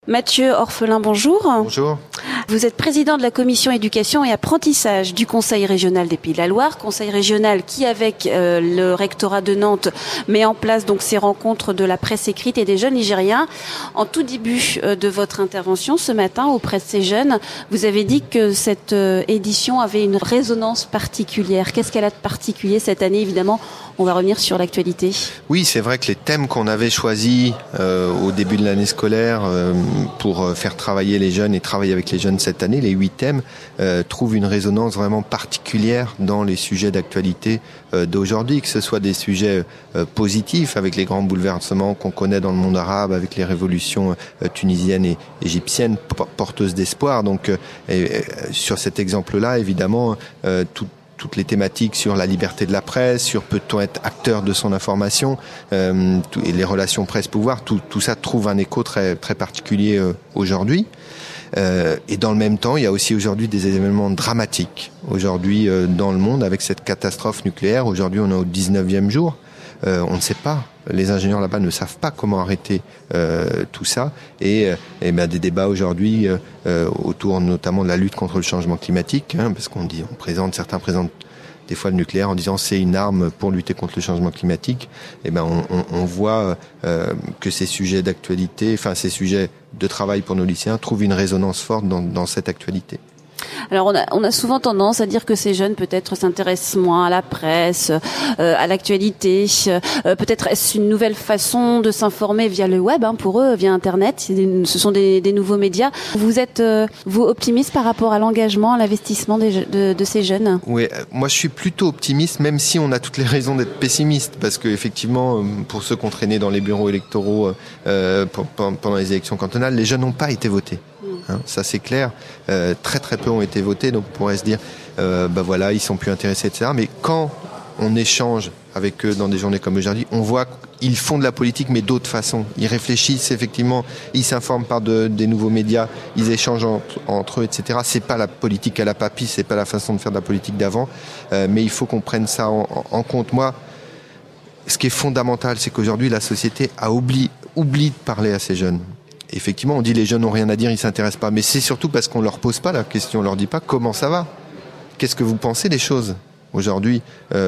Mathieu Orphelin, bonjour. Bonjour. Vous êtes président de la commission éducation et apprentissage du Conseil régional des Pays de la Loire, conseil régional qui, avec le rectorat de Nantes, met en place donc ces rencontres de la presse écrite et des jeunes Nigériens. En tout début de votre intervention ce matin auprès de ces jeunes, vous avez dit que cette édition avait une résonance particulière. Qu'est-ce qu'elle a de particulier cette année? Évidemment, on va revenir sur l'actualité. Oui, c'est vrai que les thèmes qu'on avait choisis au début de l'année scolaire pour faire travailler les jeunes et travailler avec les jeunes cette année, les 8 thèmes, trouvent une résonance vraiment particulière dans les sujets d'actualité d'aujourd'hui, que ce soit des sujets positifs avec les grands bouleversements qu'on connaît dans le monde arabe, avec les révolutions tunisiennes et égyptiennes porteuses d'espoir. Donc, sur cet exemple-là, évidemment, toutes les thématiques sur la liberté de la presse, sur peut-on être acteur de son information, et les relations presse-pouvoir, tout ça trouve un écho très, très particulier aujourd'hui. Et dans le même temps, il y a aussi aujourd'hui des événements dramatiques aujourd'hui dans le monde avec cette catastrophe nucléaire. Aujourd'hui, on est au 19e jour. On ne sait pas. Les ingénieurs là-bas ne savent pas comment arrêter tout ça. Et ben des débats aujourd'hui autour notamment de la lutte contre le changement climatique, parce certains présentent des fois le nucléaire en disant c'est une arme pour lutter contre le changement climatique. Et ben on voit que ces sujets d'actualité, enfin ces sujets de travail pour nos lycéens trouvent une résonance forte dans cette actualité. Alors on a souvent tendance à dire que ces jeunes peut-être s'intéressent moins à la presse, à l'actualité. Peut-être est-ce une nouvelle façon de s'informer via le web, pour eux, via Internet. Ce sont des nouveaux médias. Vous êtes vous optimiste par rapport à l'engagement, à l'investissement de ces jeunes? Oui, moi je suis plutôt optimiste, même si on a toutes les raisons d'être pessimiste, parce que effectivement, pour ceux qui ont traîné dans les bureaux électoraux pendant les élections cantonales, les jeunes n'ont pas été votés. Ça c'est clair, très très peu ont été votés, donc on pourrait se dire voilà, ils sont plus intéressés, etc. Mais quand on échange avec eux dans des journées comme aujourd'hui, on voit qu'ils font de la politique mais d'autres façons. Ils réfléchissent effectivement, ils s'informent par des nouveaux médias, ils échangent entre eux, etc. C'est pas la politique à la papy, c'est pas la façon de faire de la politique d'avant, mais il faut qu'on prenne ça en compte. Moi, ce qui est fondamental, c'est qu'aujourd'hui la société oublie de parler à ces jeunes. Effectivement, on dit les jeunes n'ont rien à dire, ils s'intéressent pas. Mais c'est surtout parce qu'on leur pose pas la question, on leur dit pas comment ça va. Qu'est-ce que vous pensez des choses aujourd'hui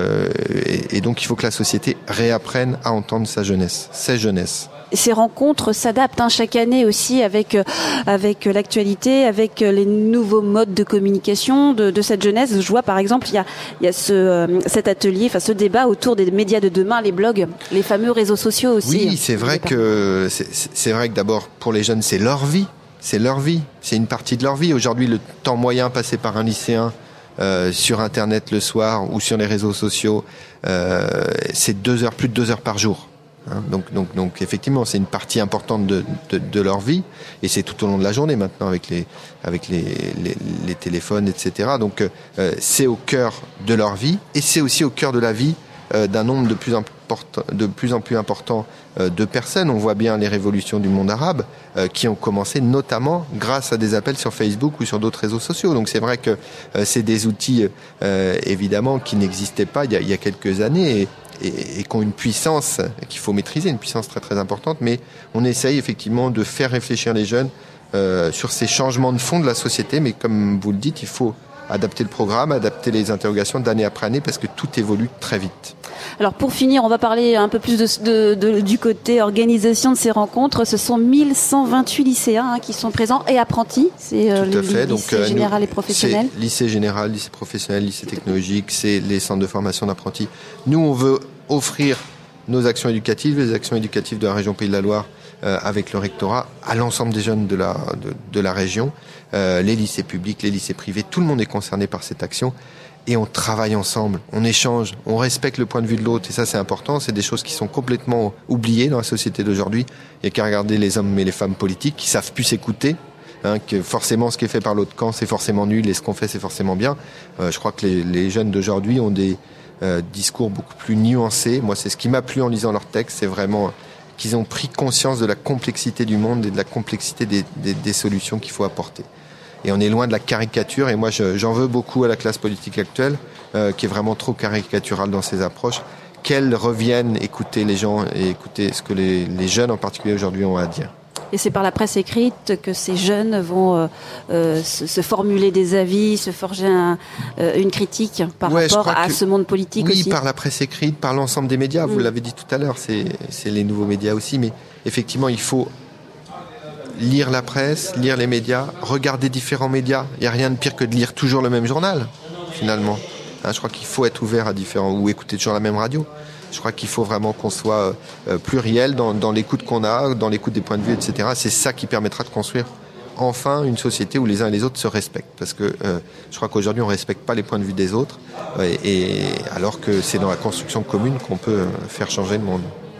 et donc il faut que la société réapprenne à entendre sa jeunesse, ces jeunesses. Ces rencontres s'adaptent chaque année aussi avec l'actualité, avec les nouveaux modes de communication de cette jeunesse. Je vois par exemple il y a cet atelier, ce débat autour des médias de demain, les blogs, les fameux réseaux sociaux aussi. Oui, c'est vrai que d'abord pour les jeunes c'est leur vie, c'est une partie de leur vie. Aujourd'hui le temps moyen passé par un lycéen sur Internet le soir ou sur les réseaux sociaux, c'est plus de 2 heures par jour. Donc effectivement, c'est une partie importante de leur vie, et c'est tout au long de la journée maintenant avec les téléphones, etc. Donc c'est au cœur de leur vie, et c'est aussi au cœur de la vie d'un nombre de plus en plus important de personnes. On voit bien les révolutions du monde arabe qui ont commencé notamment grâce à des appels sur Facebook ou sur d'autres réseaux sociaux. Donc c'est vrai que c'est des outils évidemment qui n'existaient pas il y a quelques années et qui ont une puissance qu'il faut maîtriser, une puissance très très importante, mais on essaye effectivement de faire réfléchir les jeunes sur ces changements de fond de la société, mais comme vous le dites, il faut adapter le programme, adapter les interrogations d'année après année, parce que tout évolue très vite. Alors pour finir, on va parler un peu plus du côté organisation de ces rencontres. Ce sont 1128 lycéens qui sont présents et apprentis. C'est tout à fait. Lycée général et professionnel. C'est lycée général, lycée professionnel, lycée technologique, c'est les centres de formation d'apprentis. Nous, on veut offrir nos actions éducatives, les actions éducatives de la région Pays de la Loire, avec le rectorat, à l'ensemble des jeunes de la région, les lycées publics, les lycées privés, tout le monde est concerné par cette action. Et on travaille ensemble, on échange, on respecte le point de vue de l'autre, et ça c'est important. C'est des choses qui sont complètement oubliées dans la société d'aujourd'hui. Il n'y a qu'à regarder les hommes et les femmes politiques qui savent plus s'écouter, que forcément ce qui est fait par l'autre camp c'est forcément nul et ce qu'on fait c'est forcément bien. Je crois que les jeunes d'aujourd'hui ont des discours beaucoup plus nuancés. Moi c'est ce qui m'a plu en lisant leurs textes, c'est vraiment qu'ils ont pris conscience de la complexité du monde et de la complexité des solutions qu'il faut apporter. Et on est loin de la caricature, et moi j'en veux beaucoup à la classe politique actuelle, qui est vraiment trop caricaturale dans ses approches, qu'elle revienne écouter les gens et écouter ce que les jeunes en particulier aujourd'hui ont à dire. Et c'est par la presse écrite que ces jeunes vont se formuler des avis, se forger une critique par rapport à ce monde politique aussi. Oui, par la presse écrite, par l'ensemble des médias. Vous l'avez dit tout à l'heure, c'est les nouveaux médias aussi. Mais effectivement, il faut lire la presse, lire les médias, regarder différents médias. Il n'y a rien de pire que de lire toujours le même journal, finalement. Je crois qu'il faut être ouvert à différents... ou écouter toujours la même radio. Je crois qu'il faut vraiment qu'on soit pluriel dans l'écoute qu'on a, dans l'écoute des points de vue, etc. C'est ça qui permettra de construire enfin une société où les uns et les autres se respectent. Parce que je crois qu'aujourd'hui, on ne respecte pas les points de vue des autres, et alors que c'est dans la construction commune qu'on peut faire changer le monde.